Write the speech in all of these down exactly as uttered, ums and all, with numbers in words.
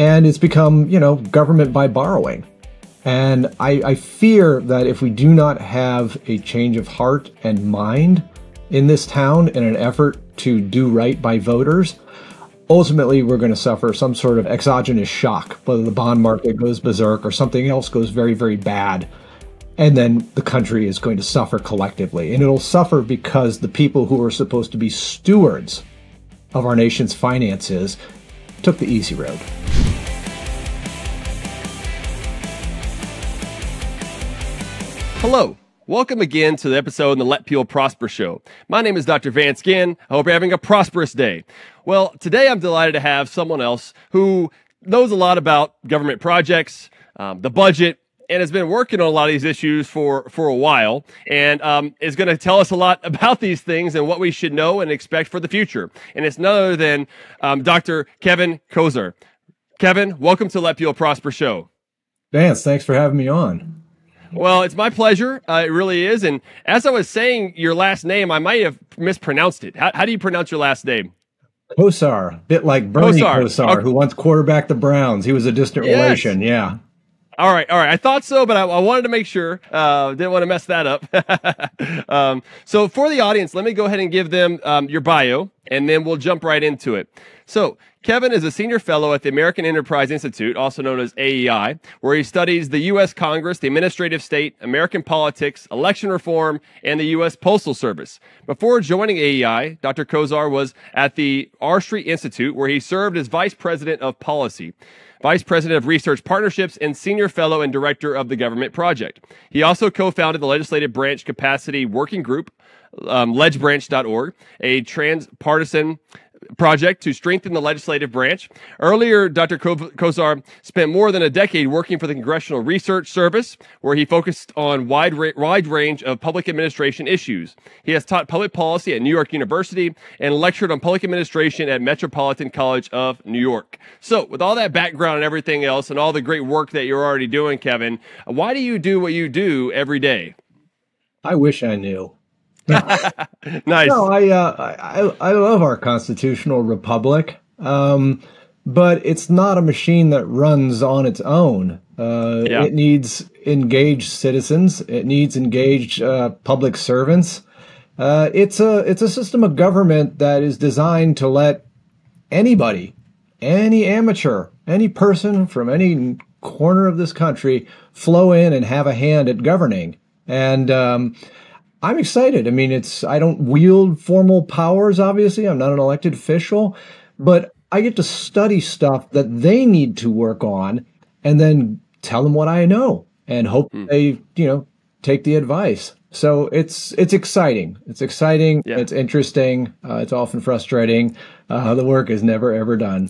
and it's become, you know, government by borrowing. And I, I fear that if we do not have a change of heart and mind in this town in an effort to do right by voters, ultimately we're going to suffer some sort of exogenous shock, whether the bond market goes berserk or something else goes very, very bad. And then the country is going to suffer collectively. And it'll suffer because the people who are supposed to be stewards of our nation's finances took the easy road. Hello. Welcome again to the episode in the Let People Prosper show. My name is Doctor Vance Ginn. I hope you're having a prosperous day. Well, today I'm delighted to have someone else who knows a lot about government projects, um, the budget, and has been working on a lot of these issues for, for a while, and um, is going to tell us a lot about these things and what we should know and expect for the future. And it's none other than um, Doctor Kevin Kosar. Kevin, welcome to the Let People Prosper show. Vance, thanks for having me on. Well, it's my pleasure. Uh, it really is. And as I was saying your last name, I might have mispronounced it. How, how do you pronounce your last name? Kosar, a bit like Bernie Kosar, Kosar okay. who once quarterbacked the Browns. He was a distant yes. relation, yeah. All right, all right. I thought so, but I, I wanted to make sure. Uh, didn't want to mess that up. um, so for the audience, let me go ahead and give them um, your bio, and then we'll jump right into it. So Kevin is a senior fellow at the American Enterprise Institute, also known as A E I, where he studies the U S Congress, the administrative state, American politics, election reform, and the U S Postal Service. Before joining A E I, Doctor Kosar was at the R Street Institute, where he served as vice president of policy, vice president of research partnerships, and senior fellow and director of the government project. He also co-founded the legislative branch capacity working group, um, ledge branch dot org, a transpartisan project to strengthen the legislative branch. Earlier, Doctor Kosar spent more than a decade working for the Congressional Research Service, where he focused on wide ra- wide range of public administration issues. He has taught public policy at New York University and lectured on public administration at Metropolitan College of New York. So, with all that background and everything else, and all the great work that you're already doing, Kevin, why do you do what you do every day? I wish I knew. Nice. No, I, uh, I I love our constitutional republic, um, but it's not a machine that runs on its own. Uh, yeah. It needs engaged citizens. It needs engaged uh, public servants. Uh, it's a it's a system of government that is designed to let anybody, any amateur, any person from any corner of this country flow in and have a hand at governing. And um, I'm excited. I mean, it's, I don't wield formal powers, obviously. I'm not an elected official, but I get to study stuff that they need to work on and then tell them what I know and hope hmm. they, you know, take the advice. So it's, it's exciting. It's exciting. Yeah. It's interesting. Uh, it's often frustrating. Uh, the work is never, ever done.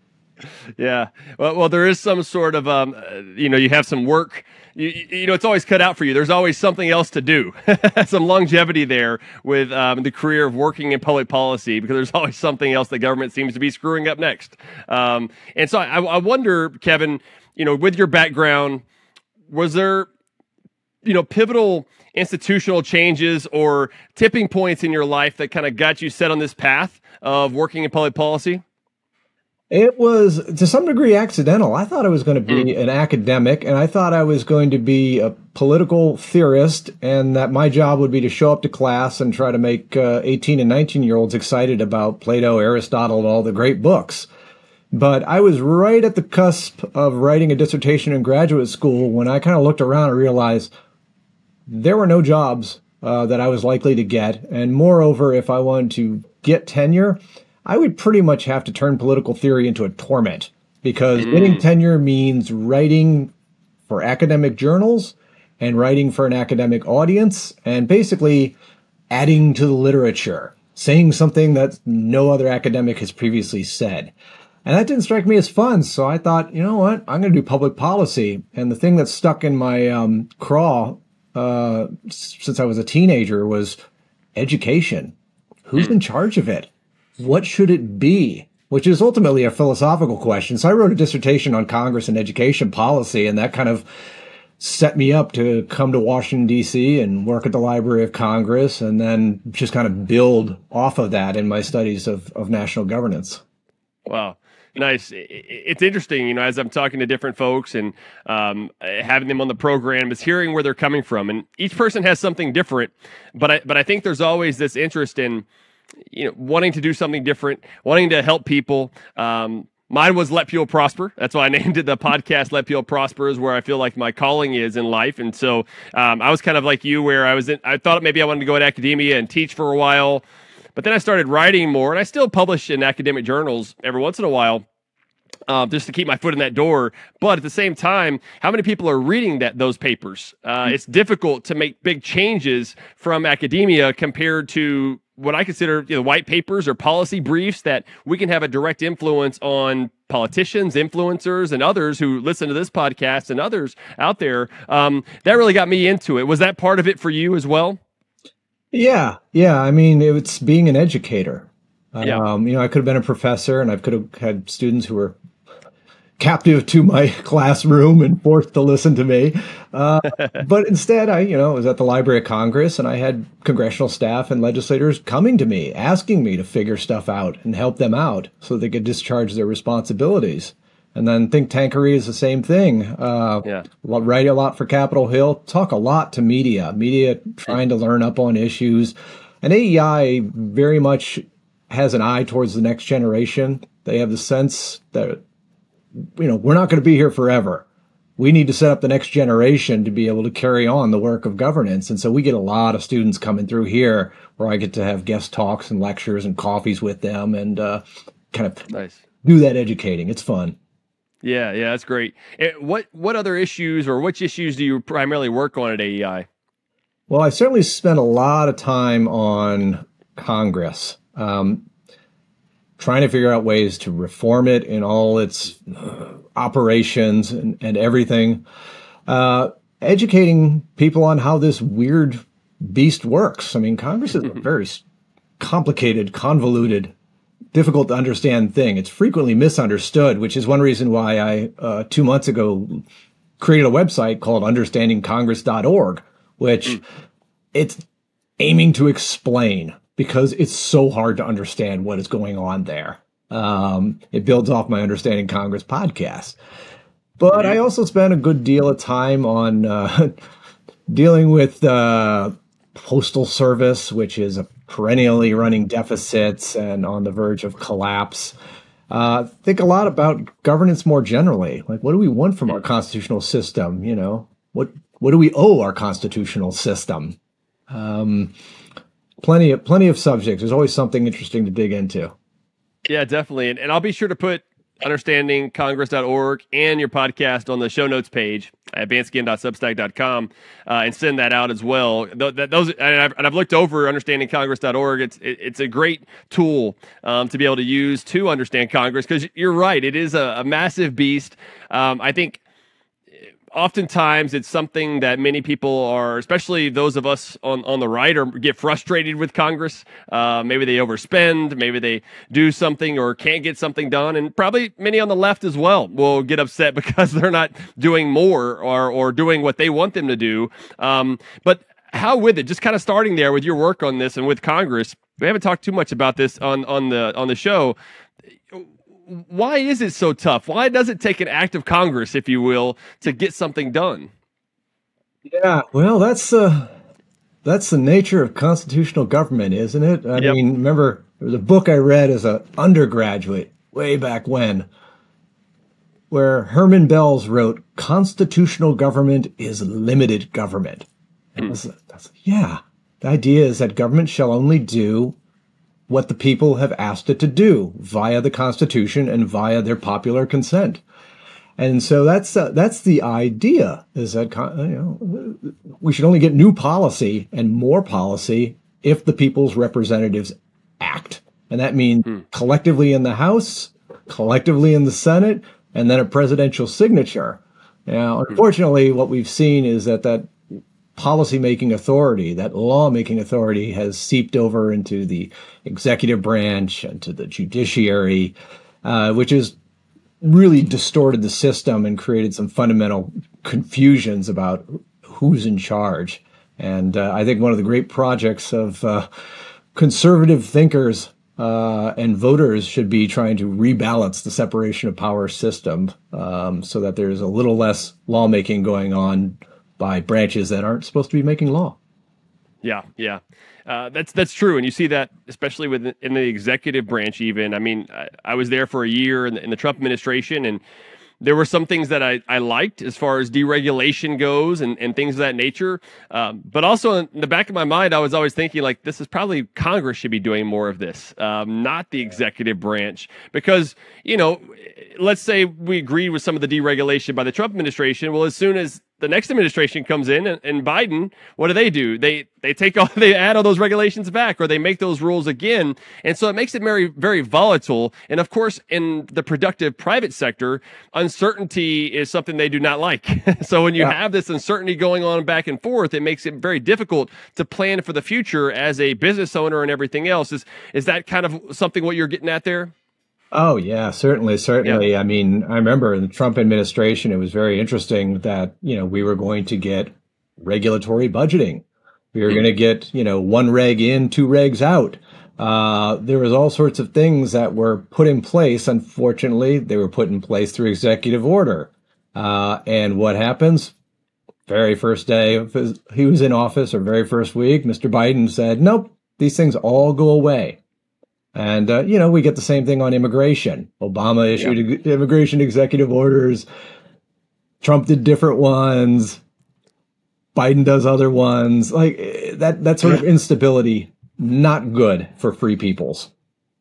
Yeah. Well, well, there is some sort of, um, you know, you have some work. You, you know, it's always cut out for you. There's always something else to do. Some longevity there with um, the career of working in public policy, because there's always something else the government seems to be screwing up next. Um, and so I, I wonder, Kevin, you know, with your background, was there, you know, pivotal institutional changes or tipping points in your life that kind of got you set on this path of working in public policy? It was, to some degree, accidental. I thought I was going to be mm. an academic, and I thought I was going to be a political theorist, and that my job would be to show up to class and try to make uh, eighteen and nineteen-year-olds excited about Plato, Aristotle, and all the great books. But I was right at the cusp of writing a dissertation in graduate school when I kind of looked around and realized there were no jobs uh, that I was likely to get. And moreover, if I wanted to get tenure, I would pretty much have to turn political theory into a torment, because mm. getting tenure means writing for academic journals and writing for an academic audience and basically adding to the literature, saying something that no other academic has previously said. And that didn't strike me as fun. So I thought, you know what, I'm going to do public policy. And the thing that stuck in my um, craw uh, since I was a teenager was education. Who's in charge of it? What should it be? Which is ultimately a philosophical question. So I wrote a dissertation on Congress and education policy, and that kind of set me up to come to Washington, D C and work at the Library of Congress, and then just kind of build off of that in my studies of, of national governance. Wow. Nice. It's interesting, you know, as I'm talking to different folks and um, having them on the program, is hearing where they're coming from, and each person has something different. But I, but I think there's always this interest in, you know, wanting to do something different, wanting to help people. Um, mine was Let People Prosper. That's why I named it the podcast. Let People Prosper is where I feel like my calling is in life, and so um, I was kind of like you, where I was in, I thought maybe I wanted to go into academia and teach for a while. But then I started writing more, and I still publish in academic journals every once in a while, uh, just to keep my foot in that door. But at the same time, how many people are reading that those papers? Uh, it's difficult to make big changes from academia compared to what I consider, you know, white papers or policy briefs that we can have a direct influence on politicians, influencers, and others who listen to this podcast and others out there. Um, that really got me into it. Was that part of it for you as well? Yeah, yeah. I mean, it's being an educator. Yeah. Um, you know, I could have been a professor, and I could have had students who were captive to my classroom and forced to listen to me. Uh, but instead, I, you know, was at the Library of Congress, and I had congressional staff and legislators coming to me, asking me to figure stuff out and help them out so they could discharge their responsibilities. And then think tankery is the same thing. Uh, yeah. Write a lot for Capitol Hill, talk a lot to media, media trying to learn up on issues. And A E I very much has an eye towards the next generation. They have the sense that, you know, we're not going to be here forever. We need to set up the next generation to be able to carry on the work of governance. And so we get a lot of students coming through here where I get to have guest talks and lectures and coffees with them and uh, kind of nice. do that educating. It's fun. Yeah, yeah, that's great. What what other issues or which issues do you primarily work on at A E I? Well, I certainly spent a lot of time on Congress, um, trying to figure out ways to reform it in all its uh, operations and, and everything, uh, educating people on how this weird beast works. I mean, Congress is a very complicated, convoluted, difficult to understand thing. It's frequently misunderstood, which is one reason why I, uh, two months ago, created a website called understanding congress dot org, which mm. it's aiming to explain because it's so hard to understand what is going on there. Um, it builds off my Understanding Congress podcast. But I also spent a good deal of time on uh, dealing with uh, Postal Service, which is a perennially running deficits and on the verge of collapse. Uh, think a lot about governance more generally. Like, what do we want from our constitutional system? You know, what what do we owe our constitutional system? Um, plenty of plenty of subjects. There's always something interesting to dig into. Yeah, definitely. And, and I'll be sure to put understanding congress dot org and your podcast on the show notes page at banskin dot substack dot com uh, and send that out as well. Th- that, those and I've, and I've looked over understanding congress dot org. It's it, it's a great tool um, to be able to use to understand Congress, because you're right, it is a, a massive beast. Um, I think oftentimes it's something that many people are, especially those of us on, on the right, or get frustrated with Congress. Uh, maybe they overspend, maybe they do something or can't get something done. And probably many on the left as well will get upset because they're not doing more or, or doing what they want them to do. Um, but how with it, just kind of starting there with your work on this and with Congress, we haven't talked too much about this on, on the, on the show. Why is it so tough? Why does it take an act of Congress, if you will, to get something done? Yeah, well, that's uh, that's the nature of constitutional government, isn't it? I yep. mean, remember, there was a book I read as an undergraduate way back when, where Herman Bells wrote, "Constitutional government is limited government." And hmm. was, that's, yeah, the idea is that government shall only do what the people have asked it to do via the Constitution and via their popular consent. And so that's uh, that's the idea, is that you know, we should only get new policy and more policy if the people's representatives act. And that means hmm. collectively in the House, collectively in the Senate, and then a presidential signature. Now, unfortunately, what we've seen is that that policymaking authority, that lawmaking authority, has seeped over into the executive branch and to the judiciary, uh, which has really distorted the system and created some fundamental confusions about who's in charge. And uh, I think one of the great projects of uh, conservative thinkers uh, and voters should be trying to rebalance the separation of power system um, so that there's a little less lawmaking going on by branches that aren't supposed to be making law. Yeah, yeah, uh, that's that's true, and you see that especially with in the executive branch. Even, I mean, I, I was there for a year in the, in the Trump administration, and there were some things that I, I liked as far as deregulation goes and, and things of that nature. Um, but also in the back of my mind, I was always thinking like, this is probably Congress should be doing more of this, um, not the executive branch. Because, you know, let's say we agreed with some of the deregulation by the Trump administration. Well, as soon as the next administration comes in and, and Biden, what do they do? They they take all they add all those regulations back, or they make those rules again. And so it makes it very, very volatile. And of course, in the productive private sector, uncertainty is something they do not like. So when you yeah. have this uncertainty going on back and forth, it makes it very difficult to plan for the future as a business owner and everything else. Is is that kind of something what you're getting at there? Oh, yeah, certainly. Certainly. Yeah. I mean, I remember in the Trump administration, it was very interesting that, you know, we were going to get regulatory budgeting. We were mm-hmm. going to get, you know, one reg in, two regs out. Uh, there was all sorts of things that were put in place. Unfortunately, they were put in place through executive order. Uh, and what happens? Very first day of his, he was in office, or very first week, Mister Biden said, nope, these things all go away. And, uh, you know, we get the same thing on immigration. Obama issued yeah. immigration executive orders. Trump did different ones. Biden does other ones. Like that, that sort of instability, not good for free peoples.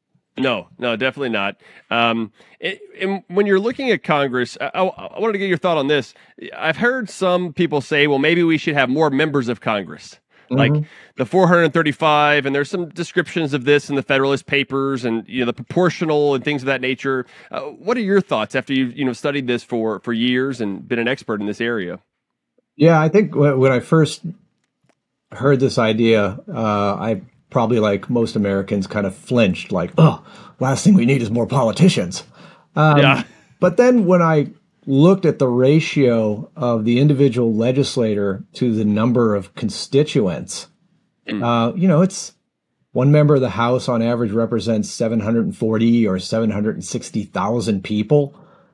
No, no, definitely not. Um, and, and when you're looking at Congress, I, I, I wanted to get your thought on this. I've heard some people say, well, maybe we should have more members of Congress. Like mm-hmm. the four hundred thirty-five, and there's some descriptions of this in the Federalist Papers, and you know the proportional and things of that nature. Uh, what are your thoughts after you've you know studied this for for years and been an expert in this area? Yeah, I think when I first heard this idea, uh, I probably, like most Americans, kind of flinched. Like, oh, last thing we need is more politicians. Um, yeah. But then when I looked at the ratio of the individual legislator to the number of constituents, mm. uh, you know, it's one member of the House on average represents seven hundred forty or seven hundred sixty thousand people.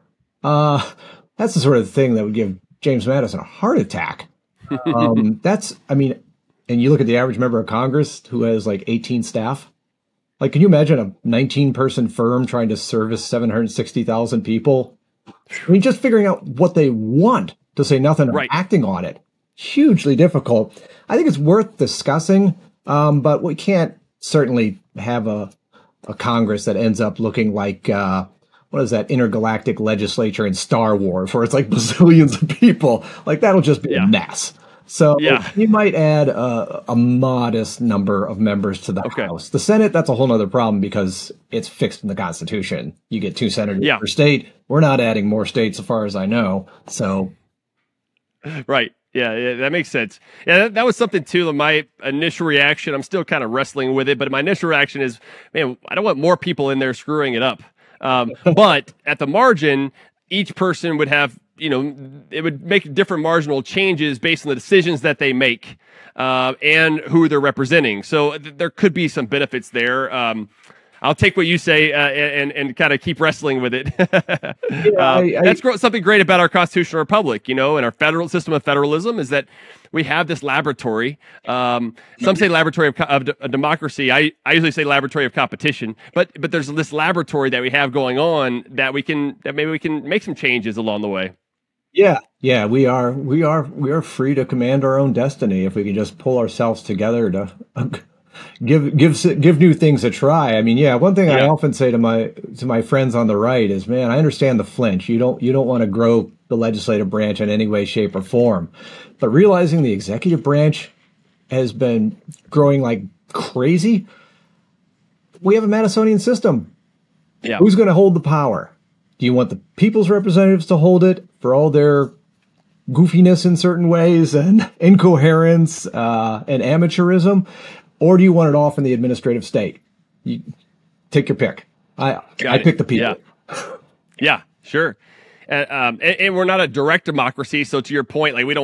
Uh, that's the sort of thing that would give James Madison a heart attack. Um, that's, I mean, and you look at the average member of Congress who has like eighteen staff. Like, can you imagine a nineteen person firm trying to service seven hundred sixty thousand people? I mean, just figuring out what they want, to say nothing of right. acting on it. Hugely difficult. I think it's worth discussing, um, but we can't certainly have a, a Congress that ends up looking like, uh, what is that intergalactic legislature in Star Wars, where it's like bazillions of people. Like, that'll just be yeah. a mess. So yeah. you might add a, a modest number of members to the okay. House. The Senate, that's a whole other problem because it's fixed in the Constitution. You get two senators yeah. per state. We're not adding more states as far as I know. So, right. Yeah, yeah, that makes sense. Yeah, that, that was something too. My initial reaction, I'm still kind of wrestling with it, but my initial reaction is, man, I don't want more people in there screwing it up. Um, but at the margin, each person would have, you know, it would make different marginal changes based on the decisions that they make uh, and who they're representing. So th- there could be some benefits there. Um, I'll take what you say uh, and and kind of keep wrestling with it. yeah, uh, I, I, that's gr- something great about our constitutional republic, you know, and our federal system of federalism is that we have this laboratory. Um, some say laboratory of, co- of, d- of democracy. I, I usually say laboratory of competition. But but there's this laboratory that we have going on that we can that maybe we can make some changes along the way. Yeah, yeah, we are we are we are free to command our own destiny if we can just pull ourselves together to uh, give give give new things a try. I mean, yeah, one thing yeah. I often say to my to my friends on the right is, man, I understand the flinch. You don't you don't want to grow the legislative branch in any way, shape, or form, but realizing the executive branch has been growing like crazy. We have a Madisonian system. Yeah, who's going to hold the power? Do you want the people's representatives to hold it for all their goofiness in certain ways and incoherence uh, and amateurism? Or do you want it all from the administrative state? You take your pick. I Got I it. pick the people. Yeah, yeah sure. And, um, and, and we're not a direct democracy. So to your point, like we don't want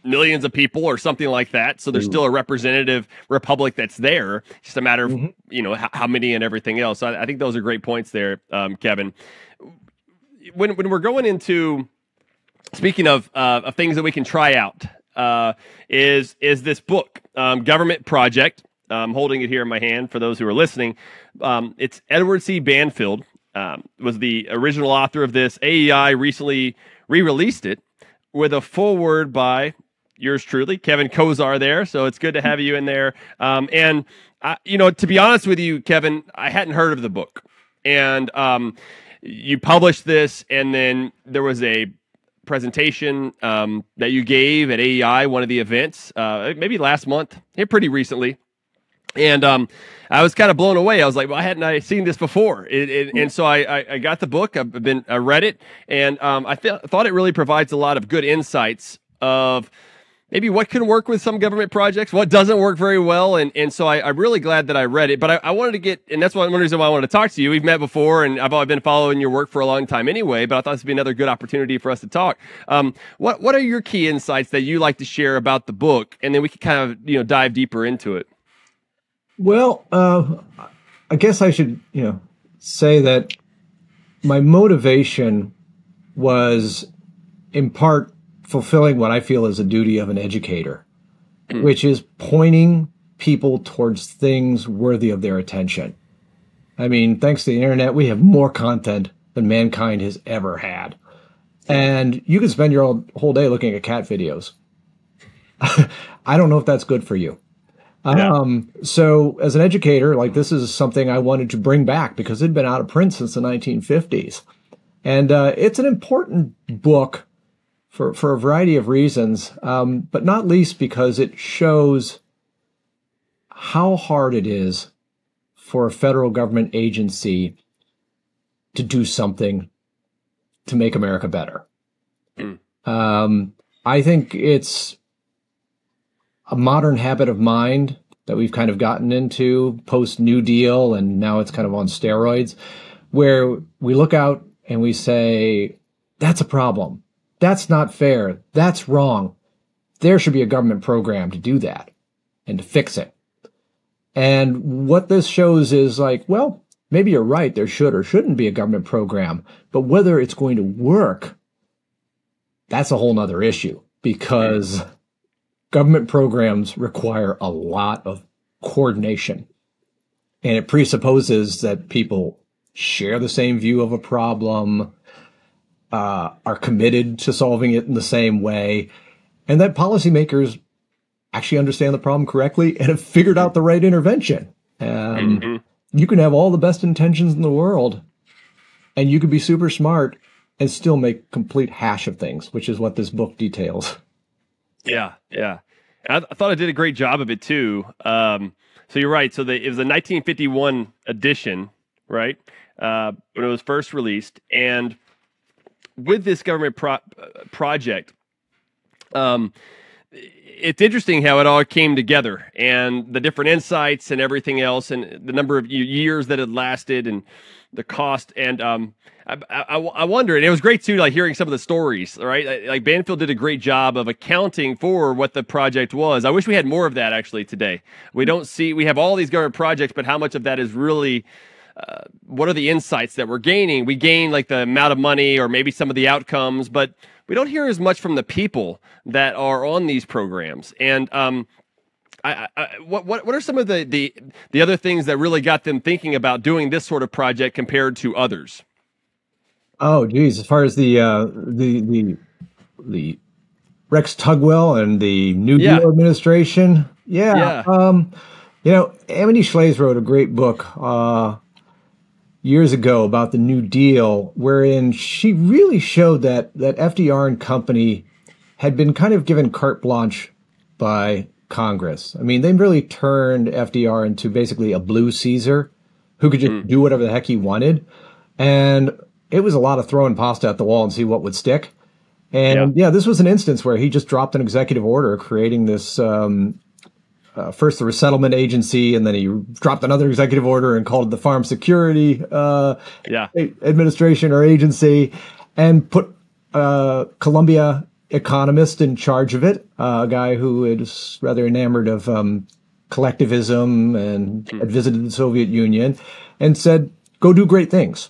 millions of people or something like that. So there's Ooh. still a representative republic that's there. It's just a matter of, mm-hmm. you know, how, how many and everything else. So I, I think those are great points there, um, Kevin. When when we're going into, speaking of uh, of things that we can try out, uh, is is this book, um, Government Project. I'm holding it here in my hand for those who are listening. Um, it's Edward C. Banfield um, was the original author of this. A E I recently re-released it with a foreword by yours truly, Kevin Kozar there. So it's good to have you in there. Um, and, I, you know, to be honest with you, Kevin, I hadn't heard of the book. And um, you published this, and then there was a presentation um, that you gave at A E I, one of the events, uh, maybe last month, here pretty recently. And um, I was kind of blown away. I was like, "Why hadn't I seen this before?" It, it, and so I, I, I got the book. I've been, I read it, and um, I th- thought it really provides a lot of good insights of maybe what can work with some government projects, what doesn't work very well, and and so I, I'm really glad that I read it. But I, I wanted to get, and that's one reason why I wanted to talk to you. We've met before, and I've always been following your work for a long time anyway. But I thought this would be another good opportunity for us to talk. Um, what what are your key insights that you like to share about the book, and then we can kind of you know dive deeper into it. Well, uh, I guess I should, you know, say that my motivation was in part fulfilling what I feel is a duty of an educator, mm. which is pointing people towards things worthy of their attention. I mean, thanks to the internet, we have more content than mankind has ever had. And you can spend your whole, whole day looking at cat videos. I don't know if that's good for you. Yeah. Um, so as an educator, like this is something I wanted to bring back because it had been out of print since the nineteen fifties. And, uh, it's an important book for, for a variety of reasons. Um, but not least because it shows how hard it is for a federal government agency to do something to make America better. Mm. Um, I think it's a modern habit of mind that we've kind of gotten into post New Deal, and now it's kind of on steroids, where we look out and we say, that's a problem. That's not fair. That's wrong. There should be a government program to do that and to fix it. And what this shows is like, well, maybe you're right. There should or shouldn't be a government program, but whether it's going to work, that's a whole nother issue, because government programs require a lot of coordination, and it presupposes that people share the same view of a problem, uh, are committed to solving it in the same way, and that policymakers actually understand the problem correctly and have figured out the right intervention. Um, mm-hmm. You can have all the best intentions in the world, and you could be super smart and still make complete hash of things, which is what this book details. Yeah, yeah. I, th- I thought I did a great job of it too. Um, so you're right. So the, it was a nineteen fifty-one edition, right? Uh, when it was first released, and with this government pro- project, um, it's interesting how it all came together, and the different insights and everything else, and the number of years that it lasted, and the cost, and um, I, I, I wonder, and it was great too, like hearing some of the stories, right? Like Banfield did a great job of accounting for what the project was. I wish we had more of that actually today. We don't see, we have all these government projects, but how much of that is really, uh, what are the insights that we're gaining? We gain like the amount of money or maybe some of the outcomes, but we don't hear as much from the people that are on these programs. And um, I, I, what what what are some of the, the the other things that really got them thinking about doing this sort of project compared to others? Oh, geez. As far as the, uh, the, the, the Rex Tugwell and the New Deal yeah. administration. Yeah. yeah. Um, you know, Amity Shlaes wrote a great book, uh, years ago about the New Deal, wherein she really showed that, that F D R and company had been kind of given carte blanche by Congress. I mean, they really turned F D R into basically a blue Caesar who could just mm. do whatever the heck he wanted. And it was a lot of throwing pasta at the wall and see what would stick. And yeah, yeah this was an instance where he just dropped an executive order creating this, um, uh, first the resettlement agency, and then he dropped another executive order and called it the Farm Security uh, yeah. Administration or agency, and put uh, Columbia economist in charge of it, uh, a guy who is rather enamored of um, collectivism and had visited the Soviet Union, and said, go do great things.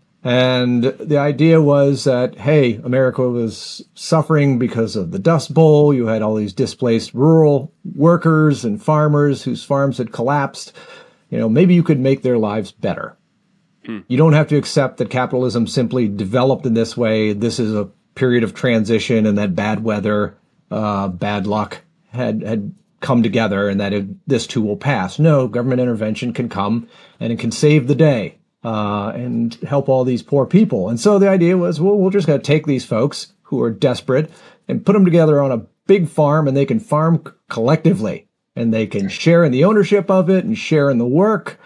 And the idea was that, hey, America was suffering because of the Dust Bowl. You had all these displaced rural workers and farmers whose farms had collapsed. You know, maybe you could make their lives better. Hmm. You don't have to accept that capitalism simply developed in this way. This is a period of transition, and that bad weather, uh, bad luck had had come together, and that it, this too will pass. No, government intervention can come, and it can save the day. Uh, and help all these poor people. And so the idea was, well, we're just going to take these folks who are desperate and put them together on a big farm, and they can farm c- collectively, and they can share in the ownership of it and share in the work,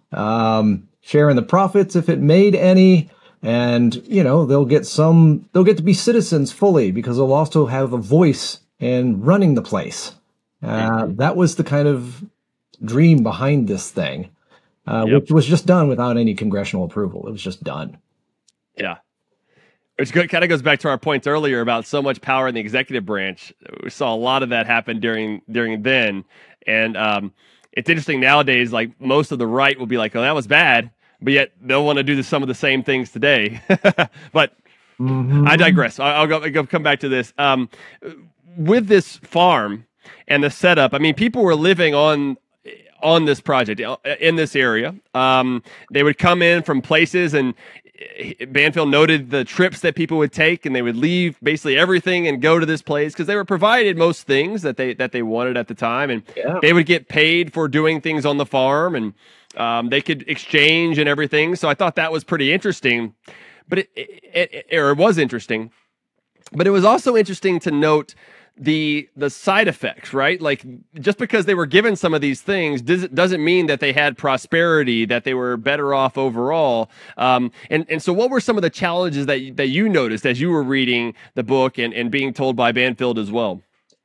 um, share in the profits if it made any. And, you know, they'll get some, they'll get to be citizens fully because they'll also have a voice in running the place. Uh, that was the kind of dream behind this thing. Uh, yep. Which was just done without any congressional approval. It was just done. Yeah. Which kind of goes back to our points earlier about so much power in the executive branch. We saw a lot of that happen during during then. And um, it's interesting nowadays, like most of the right will be like, oh, that was bad. But yet they'll want to do the, some of the same things today. But mm-hmm. I digress. I'll, I'll, go, I'll go come back to this. Um, with this farm and the setup, I mean, people were living on on this project, in this area. Um, they would come in from places, and Banfield noted the trips that people would take, and they would leave basically everything and go to this place because they were provided most things that they that they wanted at the time, and yeah. they would get paid for doing things on the farm, and um, they could exchange and everything. So I thought that was pretty interesting, but it, it, it, or it was interesting, but it was also interesting to note the the side effects, right? Like, just because they were given some of these things does, doesn't mean that they had prosperity, that they were better off overall. Um, and, and so what were some of the challenges that, that you noticed as you were reading the book and, and being told by Banfield as well?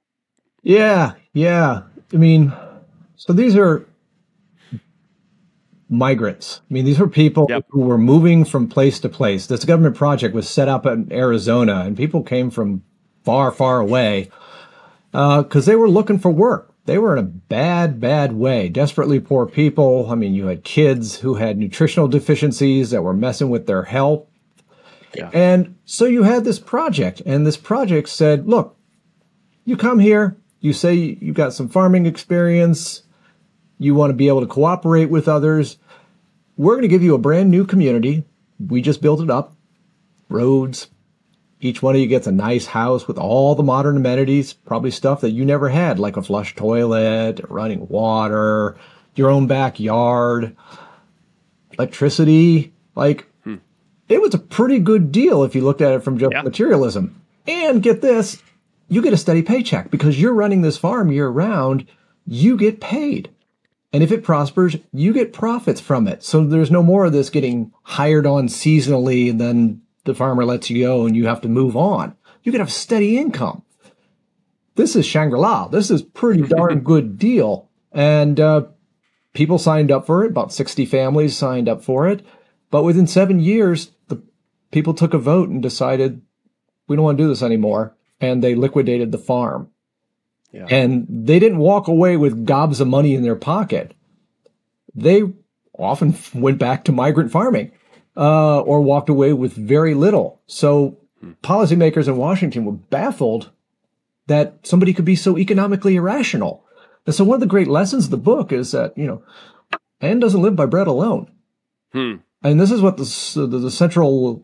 Yeah, yeah. I mean, so these are migrants. I mean, these were people yep. who were moving from place to place. This government project was set up in Arizona, and people came from far, far away because uh, they were looking for work. They were in a bad, bad way. Desperately poor people. I mean, you had kids who had nutritional deficiencies that were messing with their health. Yeah. And so you had this project, and this project said, look, you come here, you say you've got some farming experience, you want to be able to cooperate with others. We're going to give you a brand new community. We just built it up. Roads. Each one of you gets a nice house with all the modern amenities, probably stuff that you never had, like a flush toilet, running water, your own backyard, electricity. Like, hmm. it was a pretty good deal if you looked at it from just yeah. materialism. And get this, you get a steady paycheck because you're running this farm year round. You get paid. And if it prospers, you get profits from it. So there's no more of this getting hired on seasonally and then the farmer lets you go and you have to move on. You can have steady income. This is Shangri-La. This is pretty darn good deal. And uh, people signed up for it. About sixty families signed up for it. But within seven years, the people took a vote and decided, we don't want to do this anymore. And they liquidated the farm. Yeah. And they didn't walk away with gobs of money in their pocket. They often went back to migrant farming. Uh, or walked away with very little. So policymakers in Washington were baffled that somebody could be so economically irrational. And so one of the great lessons of the book is that, you know, man doesn't live by bread alone. Hmm. And this is what the, the, the central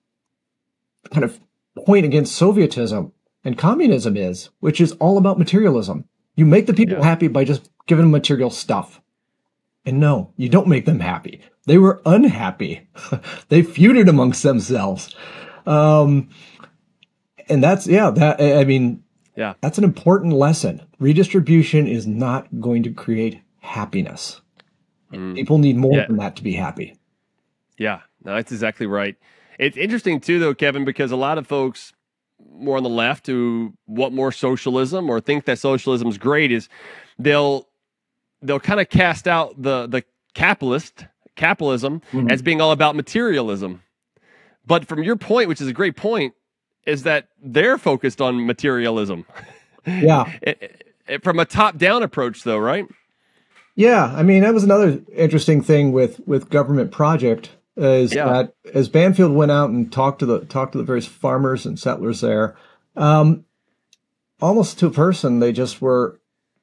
kind of point against Sovietism and communism is, which is all about materialism. You make the people yeah. happy by just giving them material stuff. And no, you don't make them happy. They were unhappy. They feuded amongst themselves. Um, and that's, yeah, that, I mean, yeah, that's an important lesson. Redistribution is not going to create happiness. Mm. People need more yeah. than that to be happy. Yeah, no, that's exactly right. It's interesting too, though, Kevin, because a lot of folks more on the left who want more socialism or think that socialism is great is they'll, they'll kind of cast out the, the capitalist capitalism mm-hmm. as being all about materialism. But from your point, which is a great point, is that they're focused on materialism. Yeah. It, it, from a top-down approach, though, right? Yeah, I mean, that was another interesting thing with, with Government Project is Yeah. that as Banfield went out and talked to the talked to the various farmers and settlers there, um, almost to a person, they just were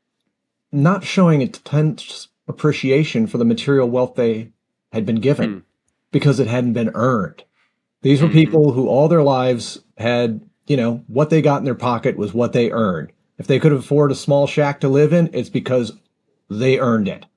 not showing intense appreciation for the material wealth they had been given Hmm. because it hadn't been earned. These were Mm-hmm. people who all their lives had, you know, what they got in their pocket was what they earned. If they could afford a small shack to live in, it's because they earned it.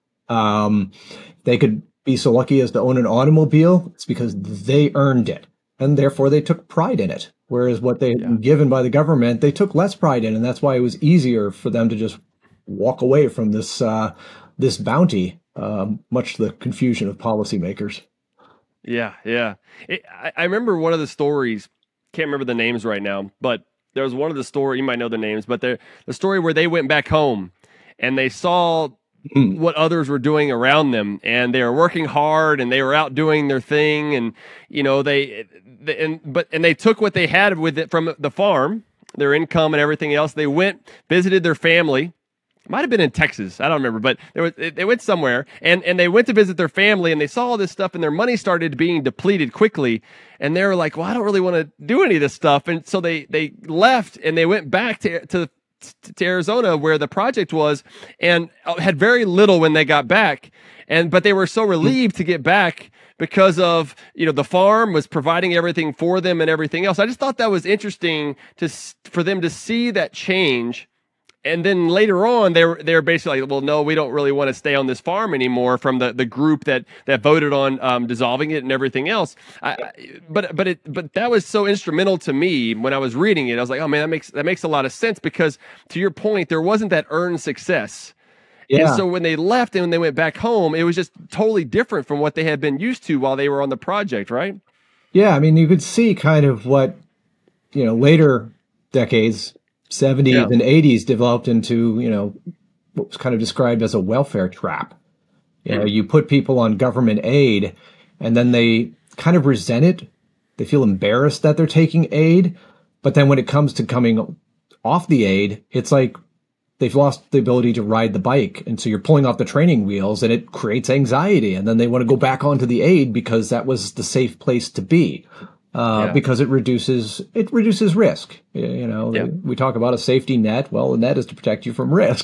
Um, they could be so lucky as to own an automobile, it's because they earned it. And therefore they took pride in it. Whereas what they had Yeah. been given by the government, they took less pride in. And that's why it was easier for them to just walk away from this, uh, this bounty, um, much to the confusion of policymakers. Yeah, yeah. It, I, I remember one of the stories, can't remember the names right now, but there was one of the story, you might know the names, but the the story where they went back home and they saw Mm. what others were doing around them, and they were working hard and they were out doing their thing, and you know they, they and but and they took what they had with it from the farm, their income and everything else. They went, visited their family. Might have been in Texas. I don't remember, but they, were, they went somewhere and, and they went to visit their family, and they saw all this stuff, and their money started being depleted quickly. And they were like, well, I don't really want to do any of this stuff. And so they, they left and they went back to, to, to Arizona where the project was, and had very little when they got back. And, but they were so relieved to get back because of, you know, the farm was providing everything for them and everything else. I just thought that was interesting to, for them to see that change. And then later on, they were they're basically like, well, no, we don't really want to stay on this farm anymore. From the, the group that, that voted on um, dissolving it and everything else. I, I, but but it but that was so instrumental to me when I was reading it. I was like, oh man, that makes that makes a lot of sense, because to your point, there wasn't that earned success. Yeah. And so when they left and when they went back home, it was just totally different from what they had been used to while they were on the project, right? Yeah, I mean, you could see kind of what, you know, later decades, seventies Yeah. and eighties developed into, you know, what was kind of described as a welfare trap. You know, you put people on government aid and then they kind of resent it. They feel embarrassed that they're taking aid. But then when it comes to coming off the aid, it's like they've lost the ability to ride the bike. And so you're pulling off the training wheels and it creates anxiety. And then they want to go back onto the aid because that was the safe place to be. Uh, Yeah. because it reduces it reduces risk. You you know, Yeah. we talk about a safety net. Well, the net is to protect you from risk.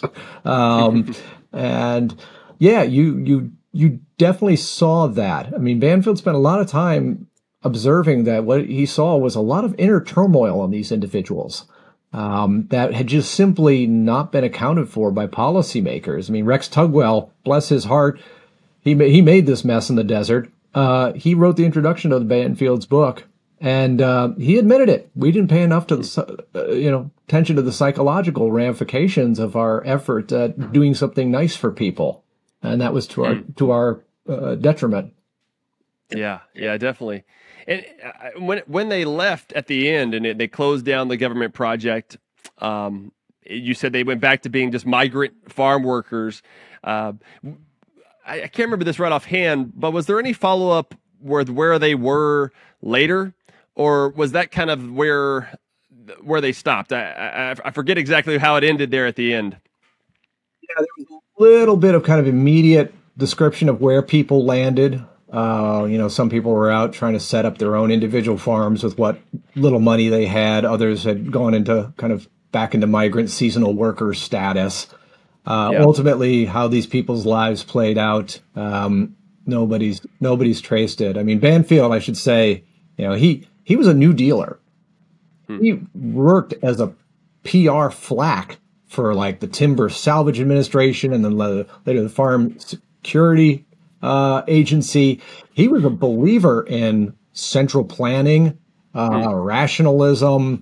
Um, and yeah, you you you definitely saw that. I mean, Banfield spent a lot of time observing that what he saw was a lot of inner turmoil in these individuals um, that had just simply not been accounted for by policymakers. I mean, Rex Tugwell, bless his heart, he ma- he made this mess in the desert. Uh, he wrote the introduction of the Banfield's book. And uh, he admitted it. We didn't pay enough to the, uh, you know, attention to the psychological ramifications of our effort at doing something nice for people, and that was to our to our uh, detriment. Yeah, yeah, definitely. And uh, when when they left at the end and it, they closed down the government project, um, you said they went back to being just migrant farm workers. Uh, I, I can't remember this right offhand, but was there any follow up with where they were later, or was that kind of where where they stopped? I, I, I forget exactly how it ended there at the end. Yeah, there was a little bit of kind of immediate description of where people landed. Uh, you know, some people were out trying to set up their own individual farms with what little money they had. Others had gone into kind of back into migrant seasonal worker status. Uh, Yeah. Ultimately, how these people's lives played out, um, nobody's nobody's traced it. I mean, Banfield, I should say, you know, he he was a New Dealer. He worked as a P R flack for like the Timber Salvage Administration and then later, later the Farm Security uh, Agency. He was a believer in central planning, uh, rationalism.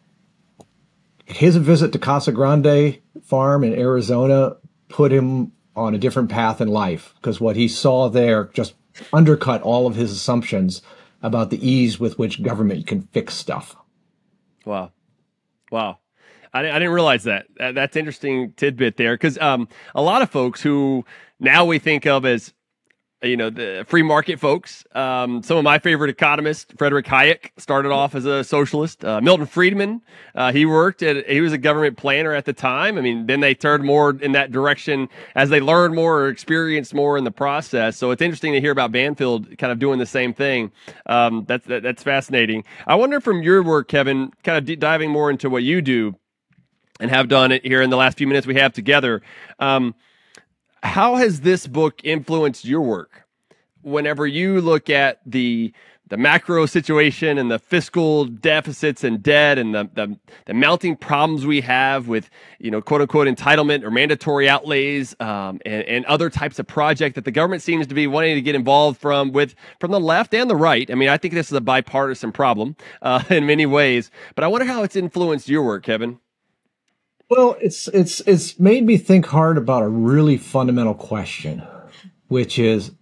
His visit to Casa Grande Farm in Arizona put him on a different path in life, because what he saw there just undercut all of his assumptions about the ease with which government can fix stuff. Wow. Wow. I, I didn't realize that. that. That's interesting tidbit there. Because um, a lot of folks who now we think of as you know, the free market folks. Um, some of my favorite economists, Frederick Hayek, started off as a socialist. Uh, Milton Friedman, uh, he worked at, he was a government planner at the time. I mean, then they turned more in that direction as they learned more or experienced more in the process. So it's interesting to hear about Banfield kind of doing the same thing. Um, that's, that, that's fascinating. I wonder from your work, Kevin, kind of deep diving more into what you do and have done it here in the last few minutes we have together. Um, How has this book influenced your work? Whenever you look at the the macro situation and the fiscal deficits and debt and the, the, the mounting problems we have with, you know, quote unquote entitlement or mandatory outlays um, and, and other types of project that the government seems to be wanting to get involved from with from the left and the right. I mean, I think this is a bipartisan problem uh, in many ways, but I wonder how it's influenced your work, Kevin. Well, it's it's it's made me think hard about a really fundamental question, which is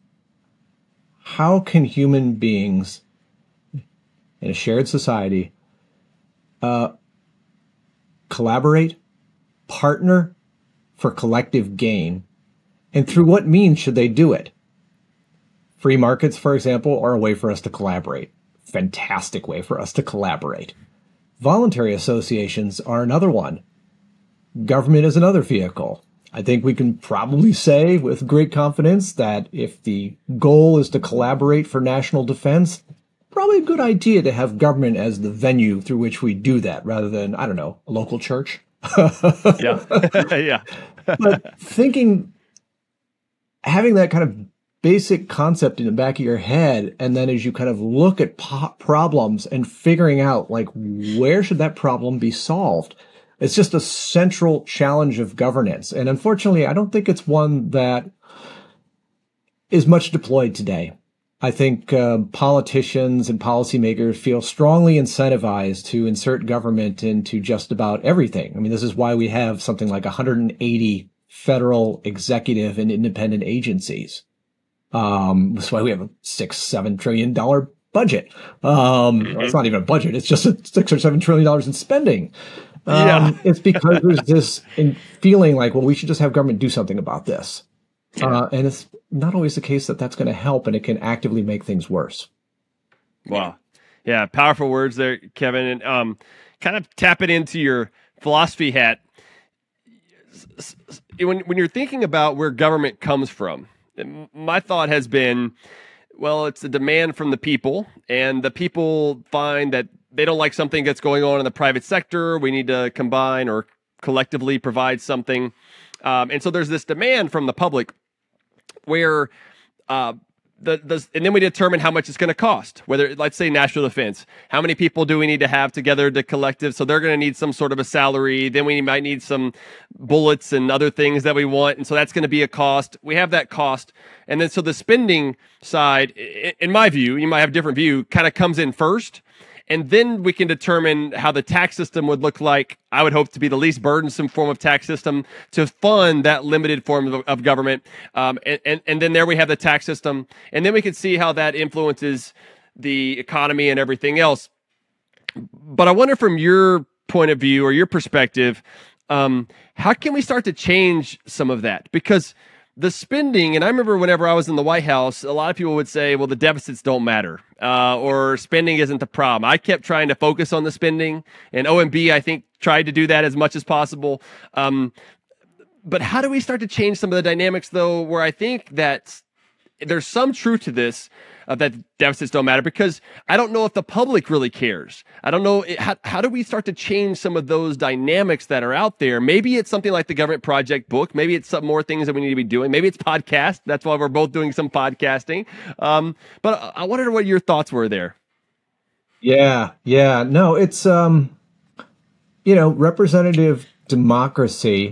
how can human beings in a shared society uh, collaborate, partner for collective gain, and through what means should they do it? Free markets, for example, are a way for us to collaborate. Fantastic way for us to collaborate. Voluntary associations are another one. Government is another vehicle. I think we can probably say with great confidence that if the goal is to collaborate for national defense, probably a good idea to have government as the venue through which we do that rather than, I don't know, a local church. Yeah. Yeah. But thinking, having that kind of basic concept in the back of your head, and then as you kind of look at po- problems and figuring out, like, where should that problem be solved? It's just a central challenge of governance. And unfortunately, I don't think it's one that is much deployed today. I think uh, politicians and policymakers feel strongly incentivized to insert government into just about everything. I mean, this is why we have something like one hundred eighty federal executive and independent agencies. Um, that's why we have a six, seven trillion dollar budget. Um, mm-hmm. It's not even a budget. It's just a six or seven trillion dollars in spending. Um, yeah. It's because there's this in feeling like, well, we should just have government do something about this. Yeah. Uh, and it's not always the case that that's going to help, and it can actively make things worse. Wow. Yeah. Powerful words there, Kevin. And um, kind of tap it into your philosophy hat. When, when you're thinking about where government comes from, my thought has been, well, it's a demand from the people, and the people find that they don't like something that's going on in the private sector. We need to combine or collectively provide something. Um, and so there's this demand from the public where uh, the, the and then we determine how much it's going to cost, whether, let's say, national defense. How many people do we need to have together to collective? So they're going to need some sort of a salary. Then we might need some bullets and other things that we want. And so that's going to be a cost. We have that cost. And then so the spending side, in my view, you might have a different view, kind of comes in first. And then we can determine how the tax system would look like. I would hope to be the least burdensome form of tax system to fund that limited form of, of government. Um, and, and, and then there we have the tax system. And then we can see how that influences the economy and everything else. But I wonder from your point of view or your perspective, um, how can we start to change some of that? Because the spending, and I remember whenever I was in the White House, a lot of people would say, well, the deficits don't matter, uh, or spending isn't the problem. I kept trying to focus on the spending, and O M B, I think, tried to do that as much as possible. Um, but how do we start to change some of the dynamics, though, where I think that there's some truth to this, uh, that deficits don't matter, because I don't know if the public really cares. I don't know. How, how do we start to change some of those dynamics that are out there? Maybe it's something like the Government Project book. Maybe it's some more things that we need to be doing. Maybe it's podcast. That's why we're both doing some podcasting. Um, but I wondered what your thoughts were there. Yeah, yeah. No, it's, um, you know, representative democracy.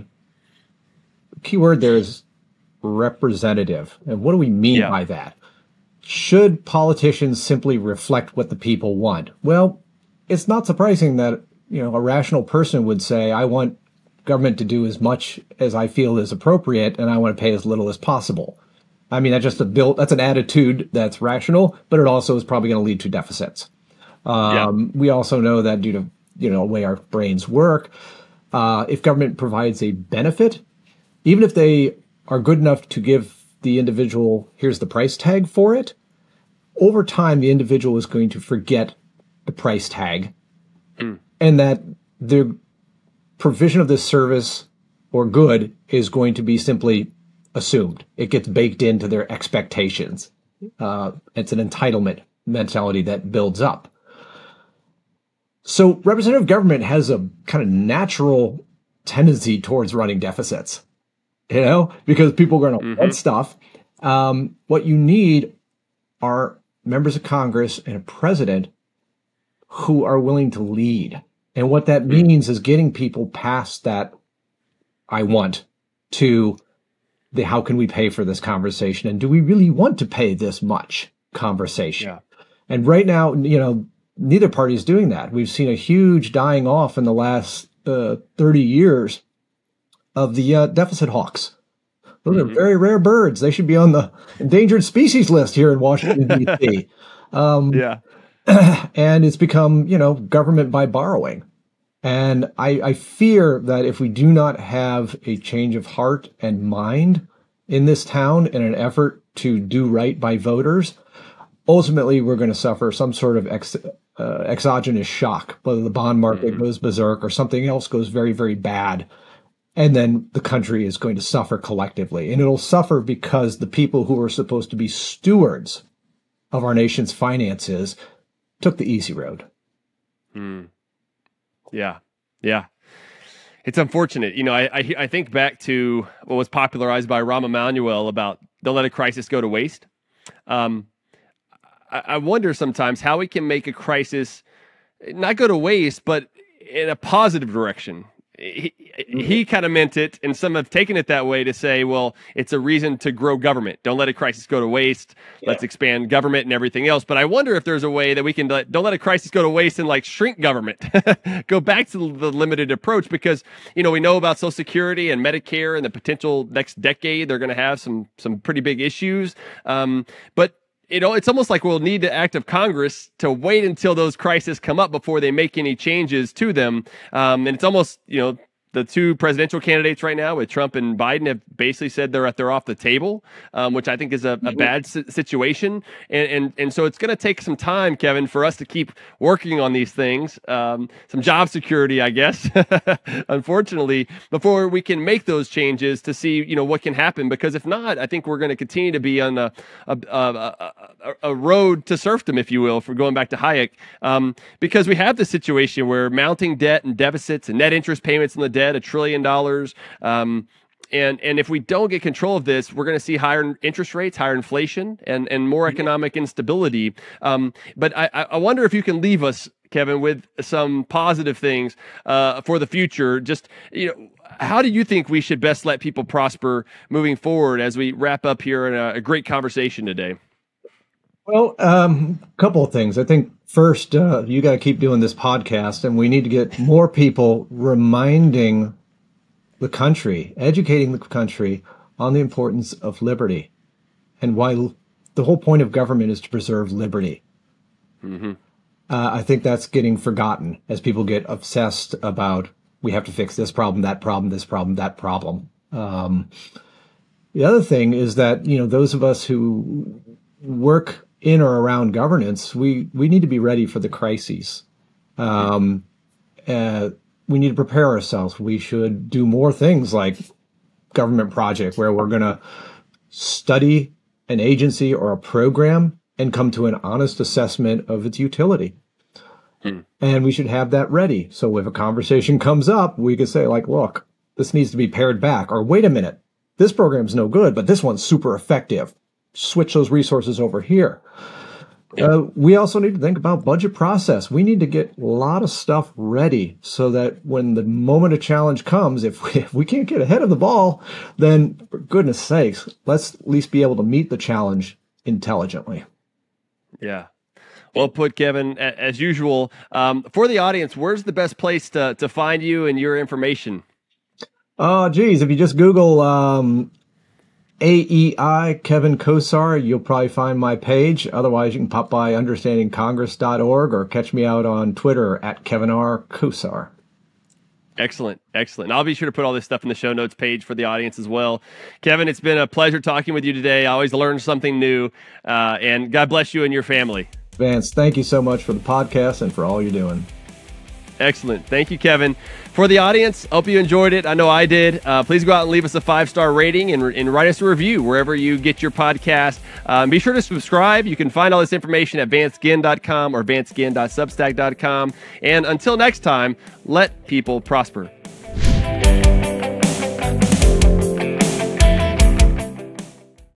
Key word there is representative. And what do we mean yeah. by that? Should politicians simply reflect what the people want? Well, it's not surprising that, you know, a rational person would say, I want government to do as much as I feel is appropriate, and I want to pay as little as possible. I mean, that's just a build, that's an attitude that's rational, but it also is probably going to lead to deficits. Um, yeah. We also know that due to, you know, the way our brains work, uh, if government provides a benefit, even if they are good enough to give the individual, here's the price tag for it, over time, the individual is going to forget the price tag mm. and that the provision of this service or good is going to be simply assumed. It gets baked into their expectations. Uh, it's an entitlement mentality that builds up. So representative government has a kind of natural tendency towards running deficits, you know, because people are going to mm-hmm. want stuff. Um, what you need are members of Congress and a president who are willing to lead. And what that means is getting people past that I want to the how can we pay for this conversation, and do we really want to pay this much conversation? Yeah. And right now, you know, neither party is doing that. We've seen a huge dying off in the last uh, thirty years of the uh, deficit hawks. Those mm-hmm. are very rare birds. They should be on the endangered species list here in Washington, D C Um, yeah. And it's become, you know, government by borrowing. And I, I fear that if we do not have a change of heart and mind in this town in an effort to do right by voters, ultimately we're going to suffer some sort of ex, uh, exogenous shock, whether the bond market mm-hmm. goes berserk or something else goes very, very bad. And then the country is going to suffer collectively. And it'll suffer because the people who are supposed to be stewards of our nation's finances took the easy road. Mm. Yeah. Yeah. It's unfortunate. You know, I, I I think back to what was popularized by Rahm Emanuel about don't let a crisis go to waste. Um, I, I wonder sometimes how we can make a crisis not go to waste, but in a positive direction. He, he kind of meant it, and some have taken it that way to say, well, it's a reason to grow government. Don't let a crisis go to waste. Yeah. Let's expand government and everything else. But I wonder if there's a way that we can let, don't let a crisis go to waste and like shrink government. Go back to the limited approach because, you know, we know about Social Security and Medicare and the potential next decade. They're going to have some some pretty big issues. Um, but You know, it's almost like we'll need the act of Congress to wait until those crises come up before they make any changes to them. Um, and it's almost, you know, the two presidential candidates right now with Trump and Biden have basically said they're they're off the table, um, which I think is a, a bad situation. And, and and so it's going to take some time, Kevin, for us to keep working on these things, um, some job security, I guess, unfortunately, before we can make those changes to see, you know, what can happen. Because if not, I think we're going to continue to be on a a, a, a, a road to serfdom, if you will, for going back to Hayek, um, because we have this situation where mounting debt and deficits and net interest payments on the debt, a trillion dollars. Um, and, and if we don't get control of this, we're going to see higher interest rates, higher inflation, and, and more economic instability. Um, but I, I wonder if you can leave us, Kevin, with some positive things uh, for the future. Just, you know, how do you think we should best let people prosper moving forward as we wrap up here in a, a great conversation today? Well, a um, couple of things. I think first, uh, you got to keep doing this podcast, and we need to get more people reminding the country, educating the country on the importance of liberty and why l- the whole point of government is to preserve liberty. Mm-hmm. Uh, I think that's getting forgotten as people get obsessed about we have to fix this problem, that problem, this problem, that problem. Um, the other thing is that, you know, those of us who work in or around governance, we, we need to be ready for the crises. Um, uh, we need to prepare ourselves. We should do more things like government project where we're going to study an agency or a program and come to an honest assessment of its utility. Hmm. And we should have that ready. So if a conversation comes up, we could say like, look, this needs to be pared back, or wait a minute, this program's no good, but this one's super effective. Switch those resources over here. Uh, we also need to think about budget process. We need to get a lot of stuff ready so that when the moment of challenge comes, if we, if we can't get ahead of the ball, then for goodness sakes, let's at least be able to meet the challenge intelligently. Yeah. Well put, Kevin. As usual, um, for the audience, where's the best place to, to find you and your information? Oh, geez. If you just Google um, A E I, Kevin Kosar, you'll probably find my page. Otherwise, you can pop by understanding congress dot org or catch me out on Twitter at Kevin R. Kosar. Excellent. Excellent. I'll be sure to put all this stuff in the show notes page for the audience as well. Kevin, it's been a pleasure talking with you today. I always learn something new. Uh, and God bless you and your family. Vance, thank you so much for the podcast and for all you're doing. Excellent. Thank you, Kevin. For the audience, hope you enjoyed it. I know I did. Uh, please go out and leave us a five-star rating and, and write us a review wherever you get your podcast. Um, be sure to subscribe. You can find all this information at vance ginn dot com or vance ginn dot substack dot com. And until next time, let people prosper.